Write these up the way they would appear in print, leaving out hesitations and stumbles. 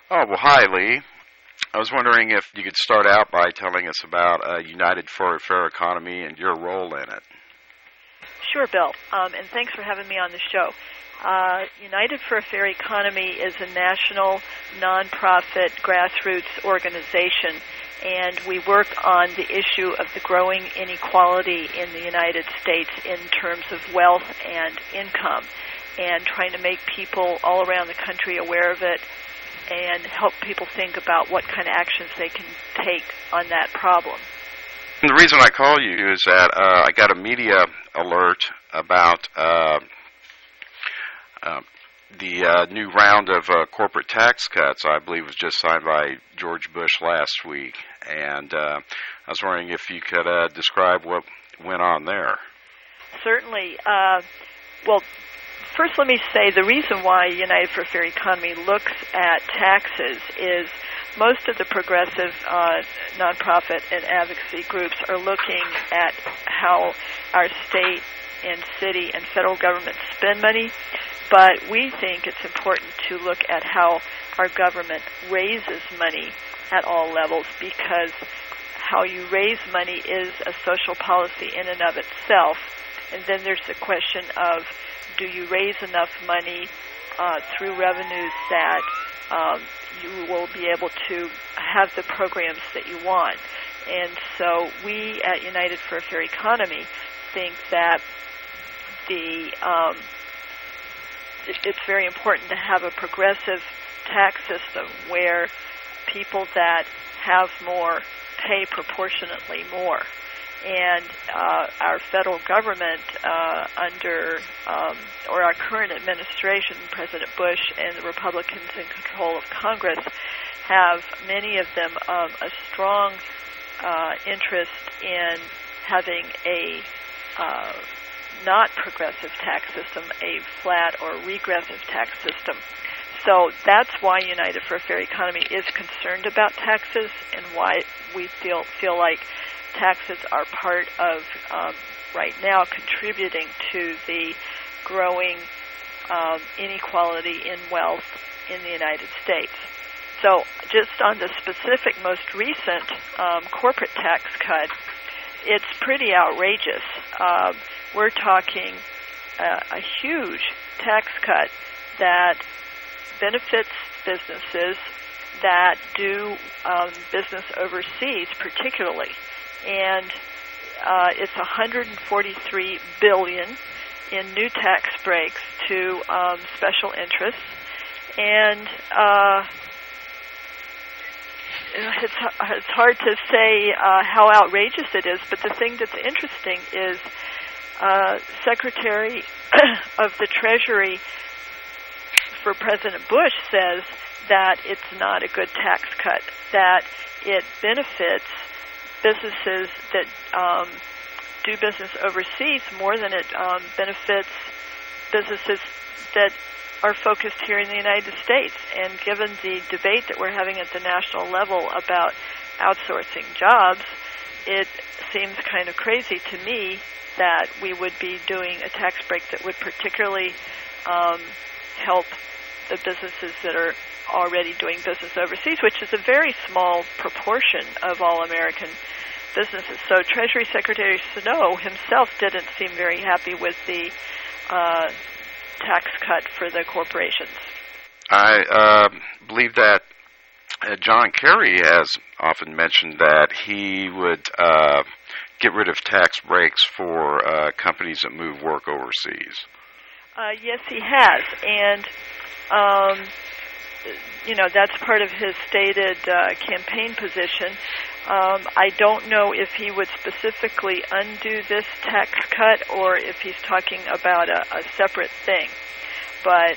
Oh, well, hi, Lee. I was wondering if you could start out by telling us about United for a Fair Economy and your role in it. Sure, Bill, and thanks for having me on the show. United for a Fair Economy is a national nonprofit grassroots organization, and we work on the issue of the growing inequality in the United States in terms of wealth and income, and trying to make people all around the country aware of it and help people think about what kind of actions they can take on that problem. And the reason I call you is that I got a media alert about the new round of corporate tax cuts. I believe was just signed by George Bush last week, and I was wondering if you could describe what went on there. Certainly. Well, first let me say the reason why United for a Fair Economy looks at taxes is most of the progressive nonprofit and advocacy groups are looking at how our state and city and federal government spend money, but we think it's important to look at how our government raises money at all levels, because how you raise money is a social policy in and of itself. And then there's the question of, do you raise enough money through revenues that you will be able to have the programs that you want? And so we at United for a Fair Economy think that it's very important to have a progressive tax system where people that have more pay proportionately more. And our federal government or our current administration, President Bush and the Republicans in control of Congress, have many of them a strong interest in having a not progressive tax system, a flat or regressive tax system. So that's why United for a Fair Economy is concerned about taxes, and why we feel like taxes are part of, right now, contributing to the growing inequality in wealth in the United States. So just on the specific most recent corporate tax cut, it's pretty outrageous. We're talking a huge tax cut that benefits businesses that do business overseas particularly. And it's $143 billion in new tax breaks to special interests. And it's hard to say how outrageous it is, but the thing that's interesting is Secretary of the Treasury for President Bush says that it's not a good tax cut, that it benefits businesses that do business overseas more than it benefits businesses that are focused here in the United States. And given the debate that we're having at the national level about outsourcing jobs, it seems kind of crazy to me that we would be doing a tax break that would particularly help the businesses that are already doing business overseas, which is a very small proportion of all American businesses. So Treasury Secretary Snow himself didn't seem very happy with the tax cut for the corporations. I believe that John Kerry has often mentioned that he would get rid of tax breaks for companies that move work overseas. Yes, he has. And that's part of his stated campaign position. I don't know if he would specifically undo this tax cut or if he's talking about a separate thing. But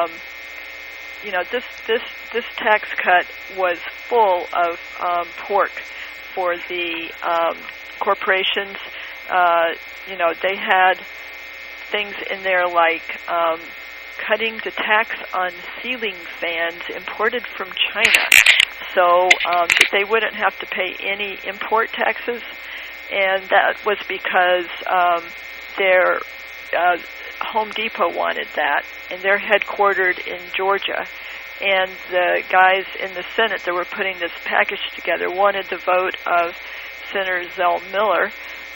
this tax cut was full of pork for the corporations. They had things in there like cutting the tax on ceiling fans imported from China, so that they wouldn't have to pay any import taxes. And that was because their Home Depot wanted that, and they're headquartered in Georgia. And the guys in the Senate that were putting this package together wanted the vote of Senator Zell Miller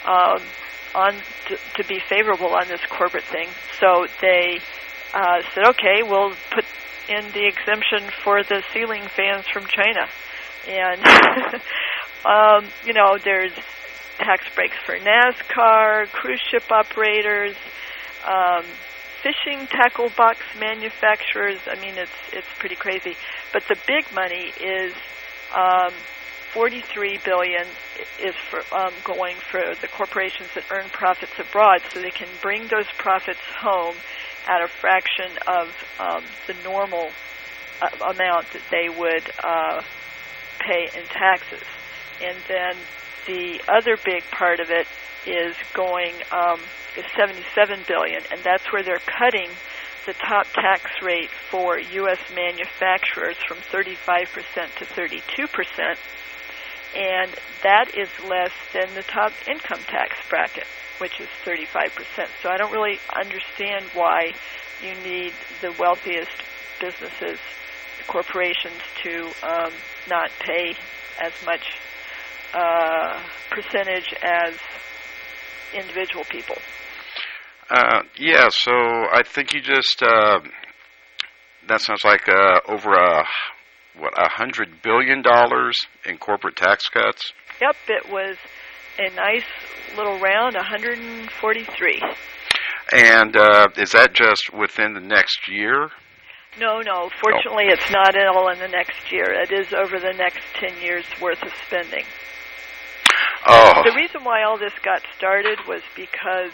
to be favorable on this corporate thing. So they said, okay, we'll put in the exemption for the ceiling fans from China. And, there's tax breaks for NASCAR, cruise ship operators, fishing tackle box manufacturers. I mean, it's pretty crazy. But the big money is $43 billion is for going for the corporations that earn profits abroad, so they can bring those profits home at a fraction of the normal amount that they would pay in taxes. And then the other big part of it is going is $77 billion, and that's where they're cutting the top tax rate for U.S. manufacturers from 35% to 32%, and that is less than the top income tax bracket, which is 35%. So I don't really understand why you need the wealthiest businesses, corporations, to not pay as much percentage as individual people. So I think you just, that sounds like over $100 billion in corporate tax cuts? Yep, it was a nice little round, 143. And is that just within the next year? No. Fortunately, It's not all in the next year. It is over the next 10 years' worth of spending. Oh. The reason why all this got started was because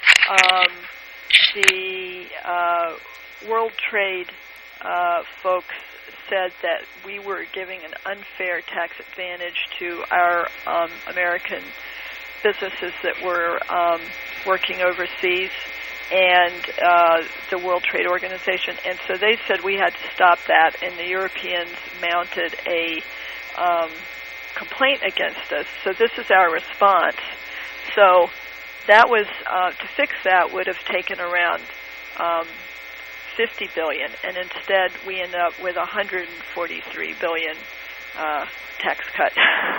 the World Trade folks said that we were giving an unfair tax advantage to our American businesses that were working overseas and the World Trade Organization. And so they said we had to stop that, and the Europeans mounted a complaint against us. So this is our response. So that was, to fix that would have taken around $50 billion, and instead we end up with $143 billion tax cut.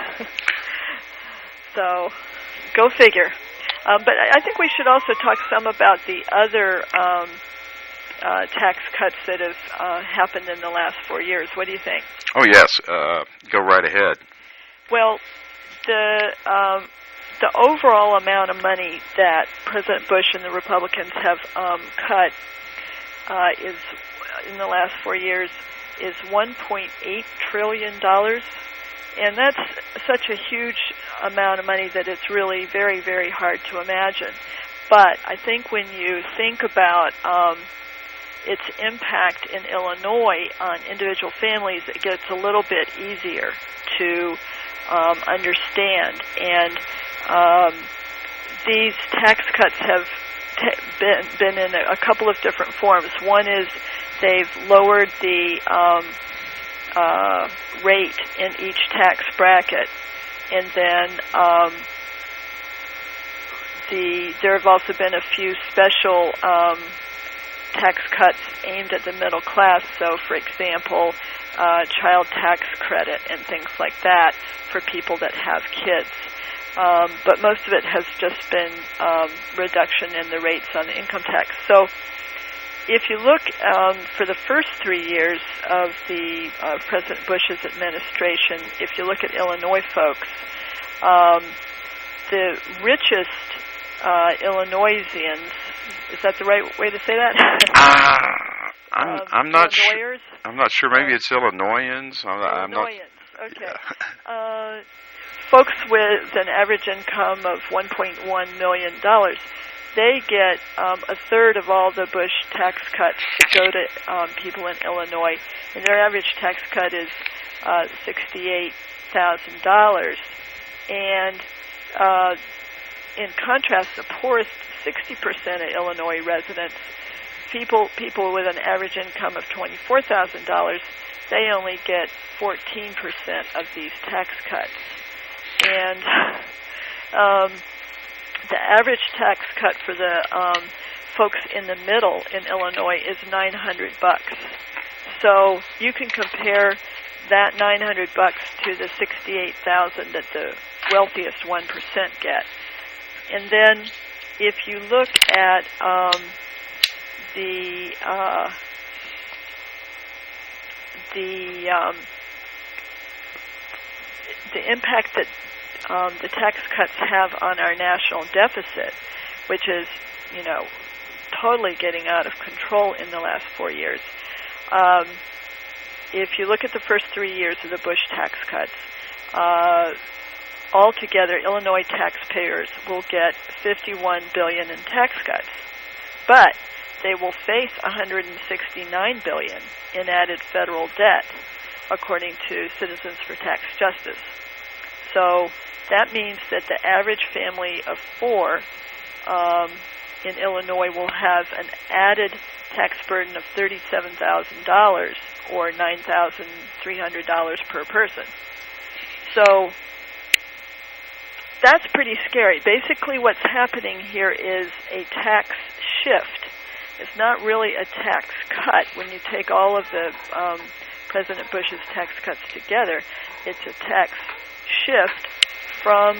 So, go figure. But I think we should also talk some about the other tax cuts that have happened in the last 4 years. What do you think? Oh, yes. Go right ahead. Well, the overall amount of money that President Bush and the Republicans have cut is in the last 4 years is $1.8 trillion, and that's such a huge amount of money that it's really very, very hard to imagine. But I think when you think about its impact in Illinois on individual families, it gets a little bit easier to understand. And these tax cuts have been in a couple of different forms. One is they've lowered the rate in each tax bracket, and then there have also been a few special tax cuts aimed at the middle class. So, for example, child tax credit and things like that for people that have kids. But most of it has just been reduction in the rates on the income tax. So if you look for the first 3 years of the President Bush's administration, if you look at Illinois folks, the richest Illinoisans, is that the right way to say that? I'm not sure. I'm not sure. Maybe it's Illinoisans. I'm not. Okay. Yeah. Folks with an average income of $1.1 million, they get a third of all the Bush tax cuts that go to people in Illinois, and their average tax cut is $68,000. And in contrast, the poorest 60% of Illinois residents, people with an average income of $24,000, they only get 14% of these tax cuts. And the average tax cut for the folks in the middle in Illinois is $900. So you can compare that $900 to the $68,000 that the wealthiest 1% get. And then if you look at the impact that the tax cuts have on our national deficit, which is, totally getting out of control in the last 4 years. If you look at the first 3 years of the Bush tax cuts, altogether Illinois taxpayers will get $51 billion in tax cuts, but they will face $169 billion in added federal debt, according to Citizens for Tax Justice. So that means that the average family of 4 in Illinois will have an added tax burden of $37,000 or $9,300 per person. So that's pretty scary. Basically what's happening here is a tax shift. It's not really a tax cut. When you take all of the President Bush's tax cuts together, it's a tax shift from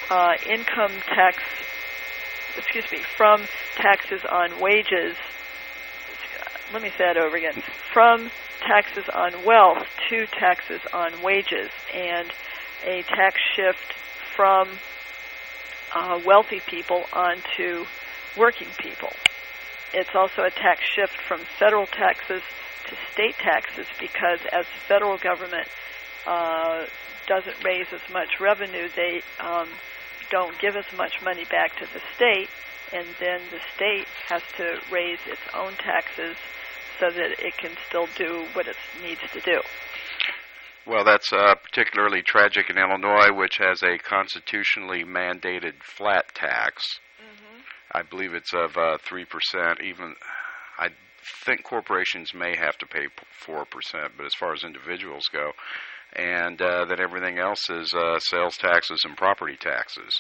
from taxes on wages. Let me say that over again. From taxes on wealth to taxes on wages, and a tax shift from wealthy people onto working people. It's also a tax shift from federal taxes to state taxes, because as the federal government doesn't raise as much revenue, they don't give as much money back to the state, and then the state has to raise its own taxes so that it can still do what it needs to do. Well, that's particularly tragic in Illinois, which has a constitutionally mandated flat tax. Mm-hmm. I believe it's of 3%. Even I think corporations may have to pay 4%, but as far as individuals go, and that everything else is sales taxes and property taxes.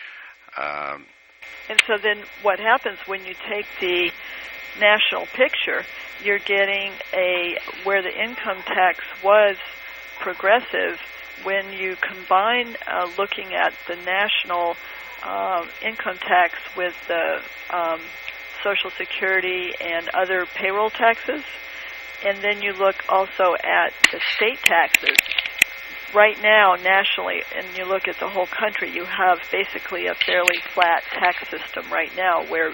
And so then what happens when you take the national picture, you're getting where the income tax was progressive. When you combine looking at the national income tax with the Social Security and other payroll taxes, and then you look also at the state taxes, right now nationally, and you look at the whole country, you have basically a fairly flat tax system right now where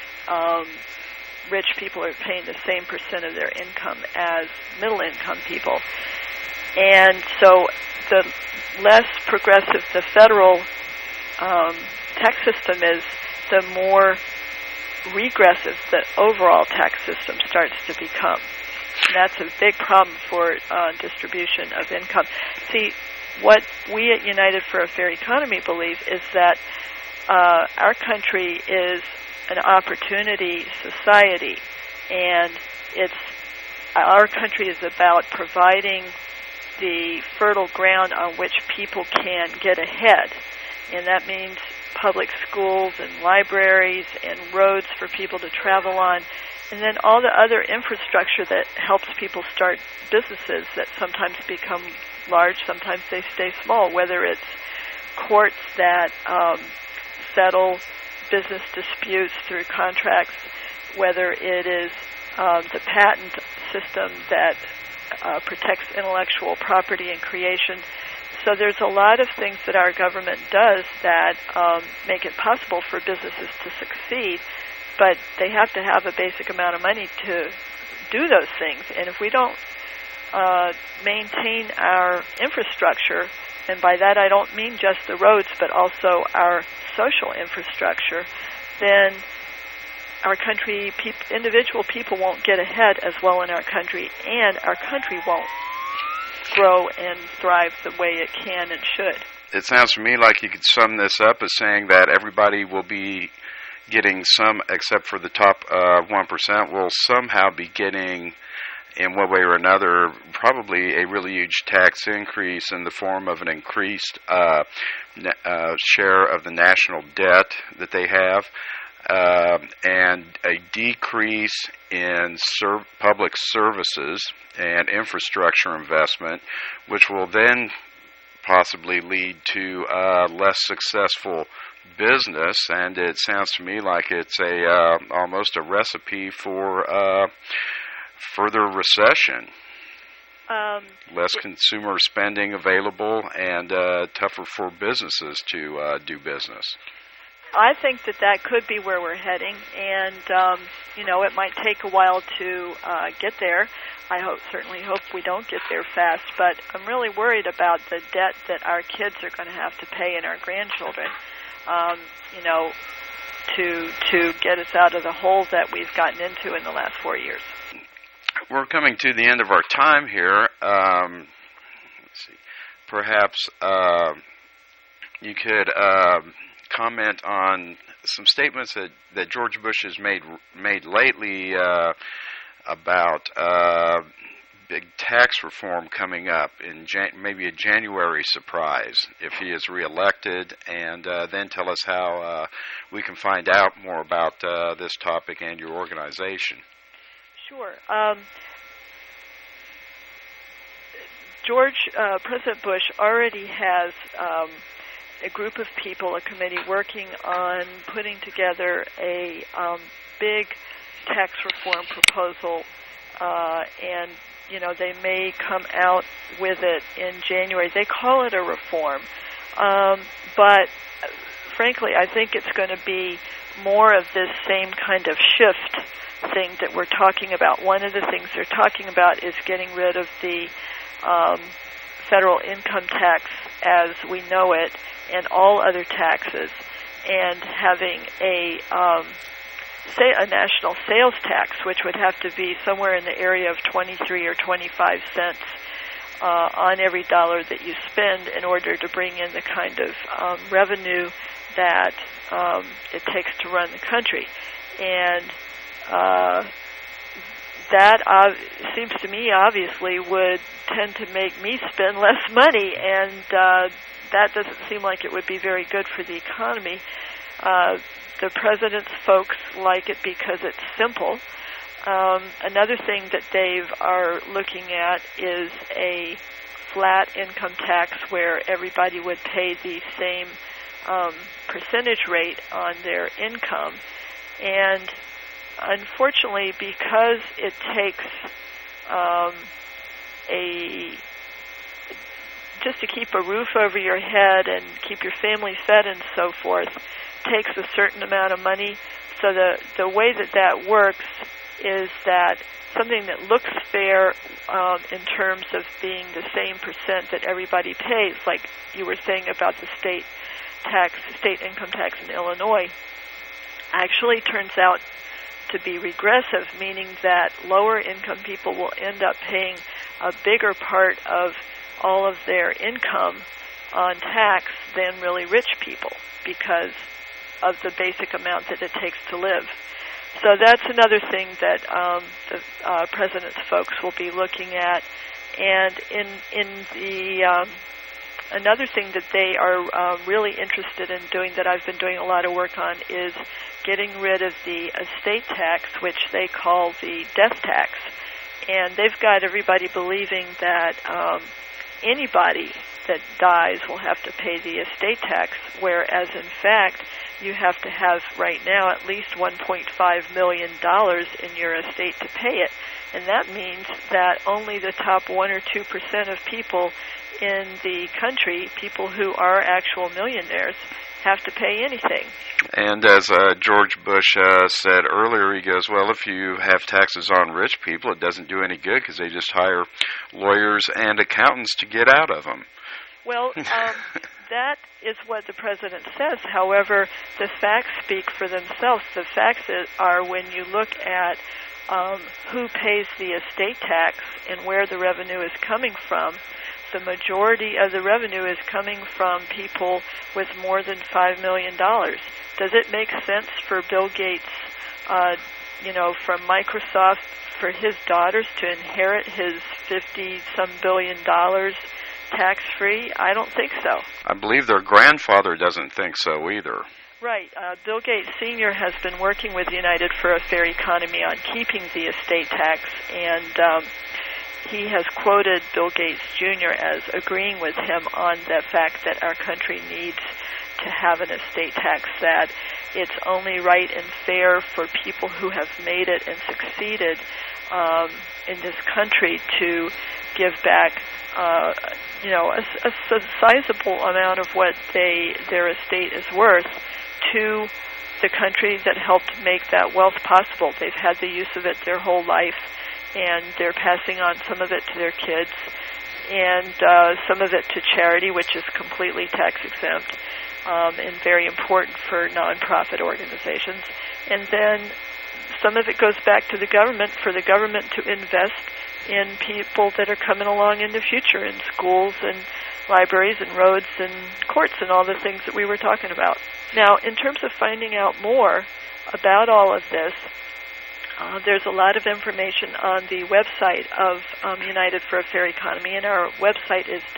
rich people are paying the same percent of their income as middle income people. And so the less progressive the federal tax system is, the more regressive the overall tax system starts to become. And that's a big problem for distribution of income. See, what we at United for a Fair Economy believe is that our country is an opportunity society, and our country is about providing the fertile ground on which people can get ahead. And that means public schools and libraries and roads for people to travel on, and then all the other infrastructure that helps people start businesses that sometimes become large, sometimes they stay small, whether it's courts that settle business disputes through contracts, whether it is the patent system that protects intellectual property and creation. So there's a lot of things that our government does that make it possible for businesses to succeed, but they have to have a basic amount of money to do those things. And if we don't maintain our infrastructure, and by that I don't mean just the roads, but also our social infrastructure, then our country, individual people won't get ahead as well in our country, and our country won't grow and thrive the way it can and should. It sounds to me like you could sum this up as saying that everybody will be getting some, except for the top 1%, will somehow be getting, in one way or another, probably a really huge tax increase in the form of an increased share of the national debt that they have. and a decrease in public services and infrastructure investment, which will then possibly lead to less successful business. And it sounds to me like it's almost a recipe for further recession. Less consumer spending available and tougher for businesses to do business. I think that could be where we're heading, and it might take a while to get there. I certainly hope we don't get there fast, but I'm really worried about the debt that our kids are going to have to pay and our grandchildren, to get us out of the hole that we've gotten into in the last 4 years. We're coming to the end of our time here. Let's see. Perhaps you could comment on some statements that George Bush has made lately about big tax reform coming up in maybe a January surprise if he is reelected, and then tell us how we can find out more about this topic and your organization. Sure. President Bush already has a group of people, a committee, working on putting together a big tax reform proposal, and they may come out with it in January. They call it a reform, but frankly, I think it's going to be more of this same kind of shift thing that we're talking about. One of the things they're talking about is getting rid of the federal income tax as we know it and all other taxes, and having a national sales tax, which would have to be somewhere in the area of 23 or 25 cents on every dollar that you spend in order to bring in the kind of revenue that it takes to run the country. And that seems to me obviously would tend to make me spend less money, and that doesn't seem like it would be very good for the economy. The president's folks like it because it's simple. Another thing that they are looking at is a flat income tax where everybody would pay the same percentage rate on their income. And unfortunately, because it takes just to keep a roof over your head and keep your family fed and so forth, takes a certain amount of money. So the way that works is that something that looks fair in terms of being the same percent that everybody pays, like you were saying about the state income tax in Illinois, actually turns out to be regressive, meaning that lower income people will end up paying a bigger part of all of their income on tax than really rich people because of the basic amount that it takes to live. So that's another thing that the president's folks will be looking at. And in the another thing that they are really interested in doing, that I've been doing a lot of work on, is getting rid of the estate tax, which they call the death tax. And they've got everybody believing that anybody that dies will have to pay the estate tax, whereas in fact you have to have right now at least $1.5 million in your estate to pay it. And that means that only the top 1 or 2% of people in the country, people who are actual millionaires, have to pay anything. And as George Bush said earlier, he goes, well, if you have taxes on rich people, it doesn't do any good because they just hire lawyers and accountants to get out of them. Well, that is what the president says. However, the facts speak for themselves. The facts are, when you look at who pays the estate tax and where the revenue is coming from, the majority of the revenue is coming from people with more than $5 million. Does it make sense for Bill Gates, from Microsoft, for his daughters to inherit his $50-some billion tax-free? I don't think so. I believe their grandfather doesn't think so either. Right. Bill Gates Sr. has been working with United for a Fair Economy on keeping the estate tax, and he has quoted Bill Gates Jr. as agreeing with him on the fact that our country needs to have an estate tax, that it's only right and fair for people who have made it and succeeded in this country to give back a sizable amount of what their estate is worth to the country that helped make that wealth possible. They've had the use of it their whole life, and they're passing on some of it to their kids, and some of it to charity, which is completely tax exempt and very important for nonprofit organizations. And then some of it goes back to the government for the government to invest in people that are coming along in the future, in schools and libraries and roads and courts and all the things that we were talking about. Now, in terms of finding out more about all of this, there's a lot of information on the website of United for a Fair Economy, and our website is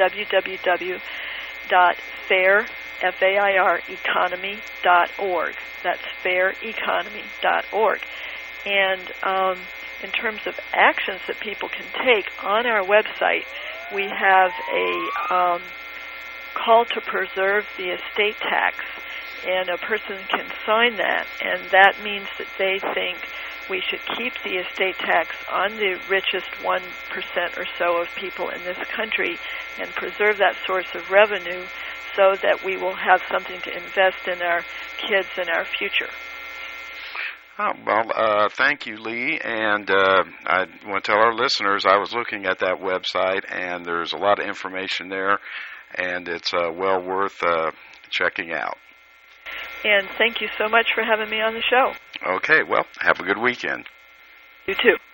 www.faireconomy.org. That's faireconomy.org. And in terms of actions that people can take on our website, we have a call to preserve the estate tax, and a person can sign that, and that means that they think we should keep the estate tax on the richest 1% or so of people in this country and preserve that source of revenue so that we will have something to invest in our kids and our future. Oh, well, thank you, Lee. And I want to tell our listeners I was looking at that website, and there's a lot of information there, and it's well worth checking out. And thank you so much for having me on the show. Okay, well, have a good weekend. You too.